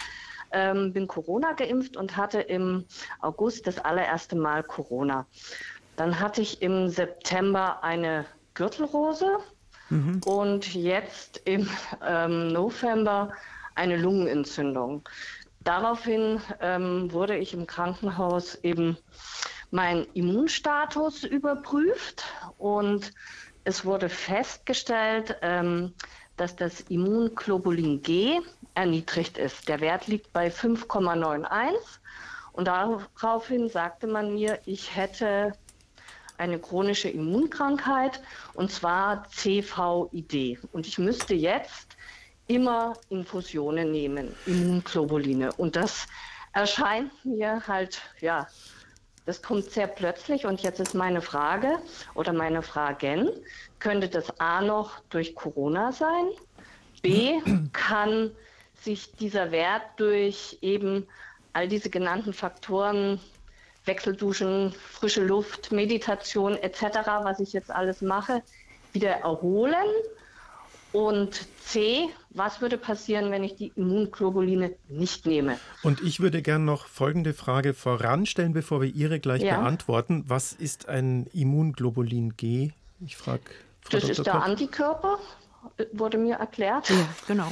ähm, bin Corona geimpft und hatte im August das allererste Mal Corona. Dann hatte ich im September eine Gürtelrose mhm. und jetzt im ähm, November eine Lungenentzündung. Daraufhin ähm, wurde ich im Krankenhaus eben mein Immunstatus überprüft und es wurde festgestellt, ähm, dass das Immunglobulin G erniedrigt ist. Der Wert liegt bei fünf Komma einundneunzig und daraufhin sagte man mir, ich hätte eine chronische Immunkrankheit und zwar C V I D. Und ich müsste jetzt immer Infusionen nehmen, Immunglobuline. Und das erscheint mir halt, ja, das kommt sehr plötzlich. Und jetzt ist meine Frage oder meine Fragen, könnte das A noch durch Corona sein? B, kann sich dieser Wert durch eben all diese genannten Faktoren, Wechselduschen, frische Luft, Meditation et cetera, was ich jetzt alles mache, wieder erholen? Und C, was würde passieren, wenn ich die Immunglobuline nicht nehme? Und ich würde gerne noch folgende Frage voranstellen, bevor wir Ihre gleich ja. beantworten. Was ist ein Immunglobulin G? Ich frage Frau Das Doktor ist der Koch. Antikörper, wurde mir erklärt. Ja, genau.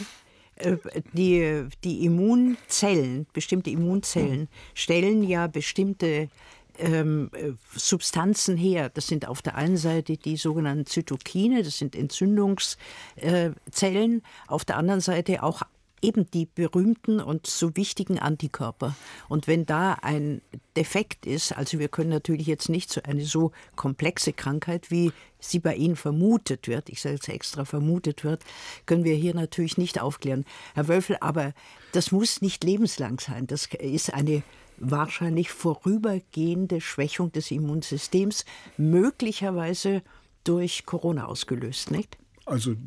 Die, die Immunzellen, bestimmte Immunzellen, stellen ja bestimmte ähm, Substanzen her. Das sind auf der einen Seite die sogenannten Zytokine, das sind Entzündungszellen, auf der anderen Seite auch eben die berühmten und so wichtigen Antikörper. Und wenn da ein Defekt ist, also wir können natürlich jetzt nicht so eine so komplexe Krankheit, wie sie bei Ihnen vermutet wird, ich sage jetzt extra vermutet wird, können wir hier natürlich nicht aufklären. Herr Wölfel, aber das muss nicht lebenslang sein. Das ist eine wahrscheinlich vorübergehende Schwächung des Immunsystems, möglicherweise durch Corona ausgelöst, nicht? Also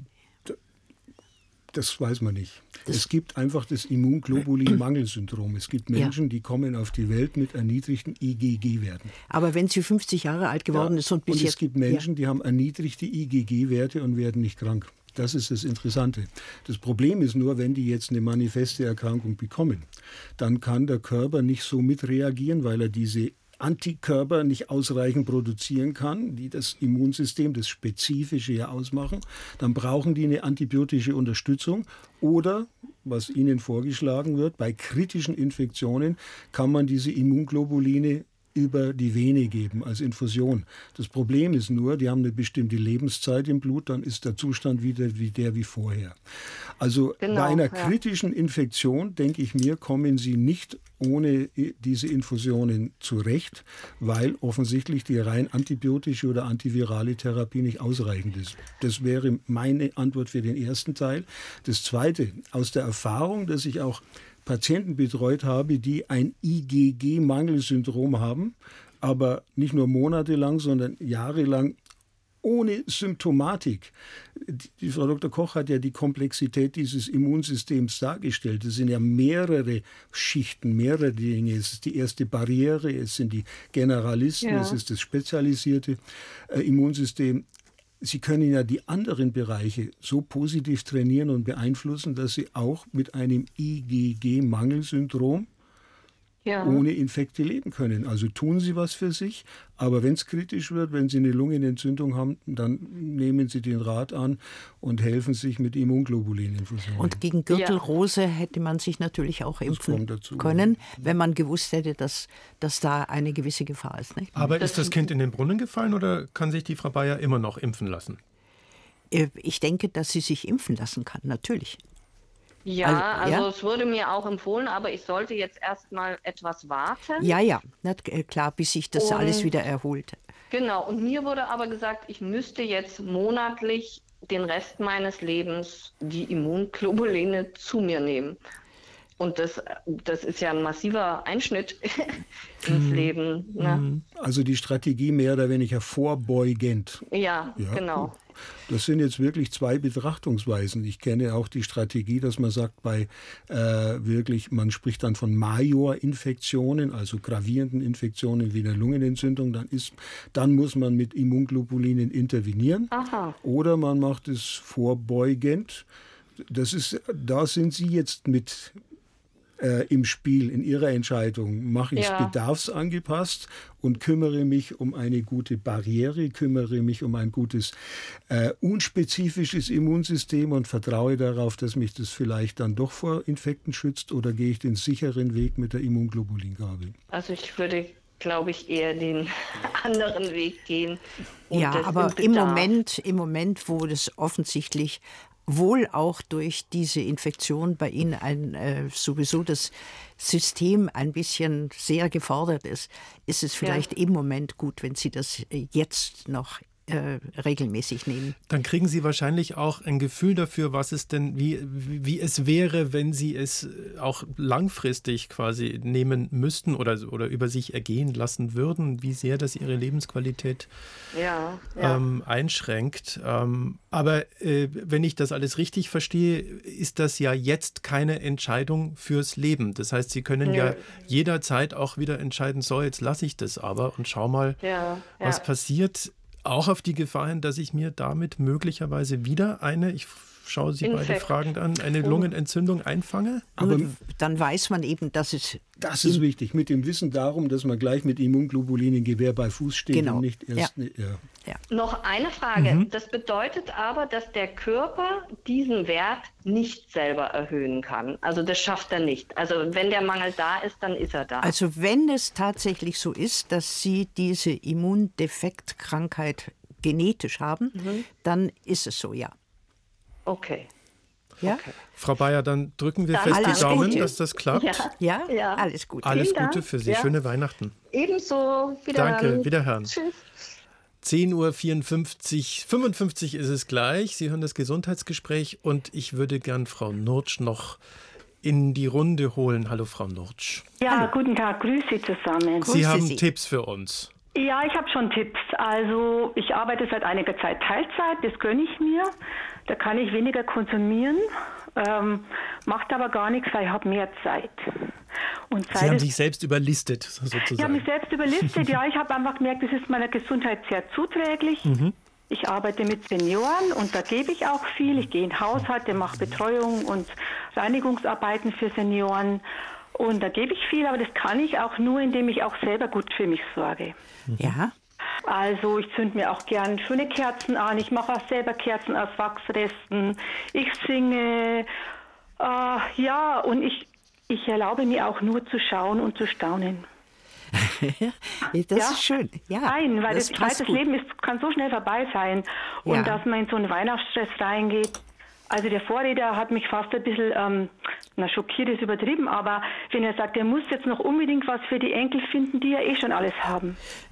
das weiß man nicht. Das es gibt einfach das Immunglobulin-Mangelsyndrom. Es gibt Menschen, ja. die kommen auf die Welt mit erniedrigten I G G-Werten. Aber wenn sie fünfzig Jahre alt geworden ja. ist und bis und jetzt... es gibt Menschen, ja. die haben erniedrigte I G G-Werte und werden nicht krank. Das ist das Interessante. Das Problem ist nur, wenn die jetzt eine manifeste Erkrankung bekommen, dann kann der Körper nicht so mitreagieren, weil er diese Antikörper nicht ausreichend produzieren kann, die das Immunsystem, das Spezifische ja ausmachen, dann brauchen die eine antibiotische Unterstützung oder, was ihnen vorgeschlagen wird, bei kritischen Infektionen kann man diese Immunglobuline über die Vene geben, als Infusion. Das Problem ist nur, die haben eine bestimmte Lebenszeit im Blut, dann ist der Zustand wieder wie der wie vorher. Also genau, bei einer ja. kritischen Infektion, denke ich mir, kommen sie nicht ohne diese Infusionen zurecht, weil offensichtlich die rein antibiotische oder antivirale Therapie nicht ausreichend ist. Das wäre meine Antwort für den ersten Teil. Das Zweite, aus der Erfahrung, dass ich auch Patienten betreut habe, die ein I G G-Mangelsyndrom haben, aber nicht nur monatelang, sondern jahrelang ohne Symptomatik. Die, die Frau Doktor Koch hat ja die Komplexität dieses Immunsystems dargestellt. Es sind ja mehrere Schichten, mehrere Dinge. Es ist die erste Barriere, es sind die Generalisten, ja. es ist das spezialisierte äh, Immunsystem. Sie können ja die anderen Bereiche so positiv trainieren und beeinflussen, dass Sie auch mit einem I G G-Mangelsyndrom ja. ohne Infekte leben können. Also tun Sie was für sich, aber wenn es kritisch wird, wenn Sie eine Lungenentzündung haben, dann nehmen Sie den Rat an und helfen sich mit Immunglobulininfusionen. Und gegen Gürtelrose ja. hätte man sich natürlich auch impfen dazu, können, ja. wenn man gewusst hätte, dass, dass da eine gewisse Gefahr ist. Nicht? Aber ist das Kind in den Brunnen gefallen oder kann sich die Frau Bayer immer noch impfen lassen? Ich denke, dass sie sich impfen lassen kann, natürlich. Ja, also, also ja? es wurde mir auch empfohlen, aber ich sollte jetzt erst mal etwas warten. Ja, ja, na, klar, bis sich das und, alles wieder erholt. Genau, und mir wurde aber gesagt, ich müsste jetzt monatlich den Rest meines Lebens die Immunglobuline zu mir nehmen. Und das, das ist ja ein massiver Einschnitt ins mhm. Leben. Ne? Also die Strategie mehr oder weniger vorbeugend. Ja, ja, genau. Das sind jetzt wirklich zwei Betrachtungsweisen. Ich kenne auch die Strategie, dass man sagt, bei äh, wirklich, man spricht dann von Majorinfektionen, also gravierenden Infektionen wie der Lungenentzündung, dann, ist, dann muss man mit Immunglobulinen intervenieren. Aha. Oder man macht es vorbeugend. Das ist, da sind Sie jetzt mit äh, im Spiel, in Ihrer Entscheidung. Mache ich es Ja. bedarfsangepasst und kümmere mich um eine gute Barriere, kümmere mich um ein gutes, äh, unspezifisches Immunsystem und vertraue darauf, dass mich das vielleicht dann doch vor Infekten schützt, oder gehe ich den sicheren Weg mit der Immunglobulingabe? Also ich würde, glaube ich, eher den anderen Weg gehen. und Ja, das aber im im Bedarf. Moment, im Moment, wo das offensichtlich wohl auch durch diese Infektion bei Ihnen ein, äh, sowieso das System ein bisschen sehr gefordert ist, ist es vielleicht im Moment gut, wenn Sie das äh, jetzt noch äh, regelmäßig nehmen. Dann kriegen Sie wahrscheinlich auch ein Gefühl dafür, was es denn, wie, wie es wäre, wenn Sie es auch langfristig quasi nehmen müssten oder, oder über sich ergehen lassen würden, wie sehr das Ihre Lebensqualität Ja, ja. ähm, einschränkt. Ähm, aber äh, wenn ich das alles richtig verstehe, ist das ja jetzt keine Entscheidung fürs Leben. Das heißt, Sie können Nö. ja jederzeit auch wieder entscheiden, so, jetzt lasse ich das aber und schau mal, ja, was ja. passiert. Auch auf die Gefahr hin, dass ich mir damit möglicherweise wieder eine, ich schaue Sie beide Infekt. fragend an, eine Lungenentzündung einfange? Aber Nur dann weiß man eben, dass es das ist wichtig, mit dem Wissen darum, dass man gleich mit Immunglobulinen Gewehr bei Fuß steht Genau. und nicht erst... Ja. Ne, ja. Noch eine Frage. Das bedeutet aber, dass der Körper diesen Wert nicht selber erhöhen kann. Also das schafft er nicht. Also wenn der Mangel da ist, dann ist er da. Also wenn es tatsächlich so ist, dass Sie diese Immundefektkrankheit genetisch haben, dann ist es so, ja. Okay. Ja, Okay. Frau Bayer, dann drücken wir Dann fest die alles Daumen, Gute. dass das klappt. Ja. ja? Ja. Alles gut. Alles Vielen Gute Dank. für Sie. Ja. Schöne Weihnachten. Ebenso. Wiederhören. Danke, wiederhören. Tschüss. zehn Uhr vierundfünfzig, fünfundfünfzig ist es gleich. Sie hören das Gesundheitsgespräch und ich würde gern Frau Nurtsch noch in die Runde holen. Hallo, Frau Nurtsch. Ja, guten Tag, grüß Sie zusammen. Grüße Sie haben Sie. Tipps für uns. Ja, ich habe schon Tipps. Also ich arbeite seit einiger Zeit Teilzeit, das gönne ich mir. Da kann ich weniger konsumieren, ähm, macht aber gar nichts, weil ich habe mehr Zeit. Und Sie Zeit haben ist- sich selbst überlistet, sozusagen. Ich habe mich selbst überlistet, ja. Ich habe einfach gemerkt, das ist meiner Gesundheit sehr zuträglich. Ich arbeite mit Senioren und da gebe ich auch viel. Ich gehe in Haushalte, mache Betreuung und Reinigungsarbeiten für Senioren. Und da gebe ich viel, aber das kann ich auch nur, indem ich auch selber gut für mich sorge. Ja, Also ich zünde mir auch gern schöne Kerzen an. Ich mache auch selber Kerzen aus Wachsresten. Ich singe. Äh, ja, und ich, ich erlaube mir auch nur zu schauen und zu staunen. das Ja. ist schön. Ja, Nein, weil das, ich weiß, passt das gut. Leben ist, kann so schnell vorbei sein. Und Ja. dass man in so einen Weihnachtsstress reingeht. Also der Vorredner hat mich fast ein bisschen, ähm, na schockiert ist übertrieben, aber wenn er sagt, er muss jetzt noch unbedingt was für die Enkel finden, die ja eh schon alles haben.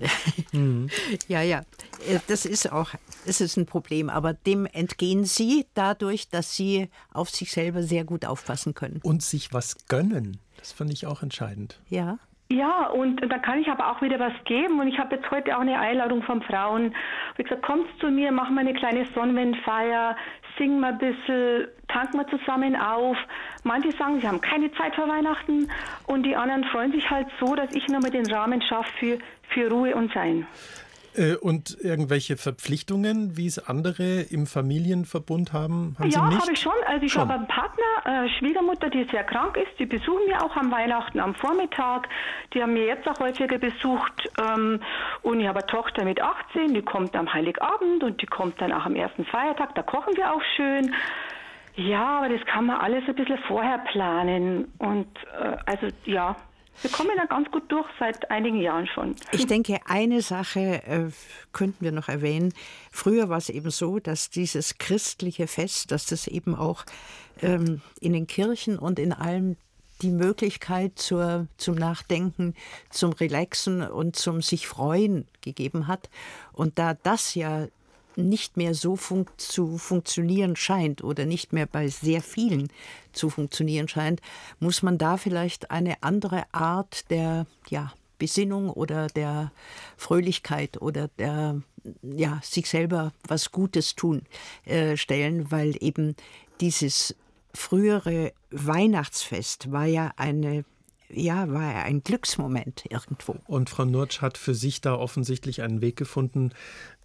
Ja, ja, Äh, das ist auch, es ist ein Problem, aber dem entgehen Sie dadurch, dass Sie auf sich selber sehr gut aufpassen können. Und sich was gönnen. Das fand ich auch entscheidend. Ja, Ja, und dann kann ich aber auch wieder was geben. Und ich habe jetzt heute auch eine Einladung von Frauen. Ich habe gesagt, kommt zu mir, machen wir eine kleine Sonnenwendfeier, singen wir ein bisschen, tanken wir zusammen auf. Manche sagen, sie haben keine Zeit für Weihnachten. Und die anderen freuen sich halt so, dass ich nochmal den Rahmen schaffe für, für Ruhe und Sein. Äh, und irgendwelche Verpflichtungen, wie es andere im Familienverbund haben, haben Ja, Sie nicht? habe ich schon. Also ich Schon. habe einen Partner, äh, Schwiegermutter, die sehr krank ist. Die besuchen wir auch am Weihnachten am Vormittag. Die haben mir jetzt auch häufiger besucht. Ähm, und ich habe eine Tochter mit achtzehn, die kommt am Heiligabend und die kommt dann auch am ersten Feiertag. Da kochen wir auch schön. Ja, aber das kann man alles ein bisschen vorher planen. Und äh, also ja, wir kommen da ganz gut durch seit einigen Jahren schon. ich denke, eine Sache äh, könnten wir noch erwähnen. Früher war es eben so, dass dieses christliche Fest, dass das eben auch ähm, in den Kirchen und in allem die Möglichkeit zur, zum Nachdenken, zum Relaxen und zum sich freuen gegeben hat. Und da das ja nicht mehr so fun- zu funktionieren scheint oder nicht mehr bei sehr vielen zu funktionieren scheint, muss man da vielleicht eine andere Art der ja, Besinnung oder der Fröhlichkeit oder der ja, sich selber was Gutes tun äh, stellen, weil eben dieses frühere Weihnachtsfest war ja eine ja, war ja ein Glücksmoment irgendwo. Und Frau Nurtsch hat für sich da offensichtlich einen Weg gefunden,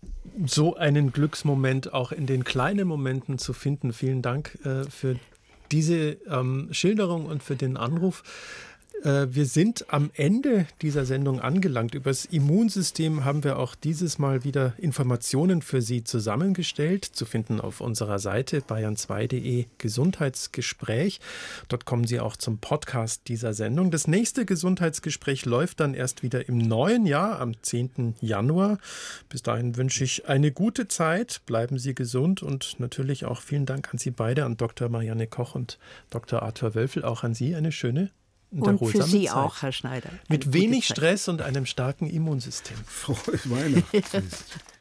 so einen Glücksmoment auch in den kleinen Momenten zu finden. Vielen Dank äh, für diese ähm, Schilderung und für den Anruf. Wir sind am Ende dieser Sendung angelangt. Über das Immunsystem haben wir auch dieses Mal wieder Informationen für Sie zusammengestellt, zu finden auf unserer Seite bayern zwei punkt de Gesundheitsgespräch. Dort kommen Sie auch zum Podcast dieser Sendung. Das nächste Gesundheitsgespräch läuft dann erst wieder im neuen Jahr, am zehnten Januar. Bis dahin wünsche ich eine gute Zeit. Bleiben Sie gesund und natürlich auch vielen Dank an Sie beide, an Doktor Marianne Koch und Doktor Arthur Wölfel. Auch an Sie eine schöne und für Sie Zeit. auch, Herr Schneider. Mit wenig Stress und einem starken Immunsystem. Frohes Weihnachten.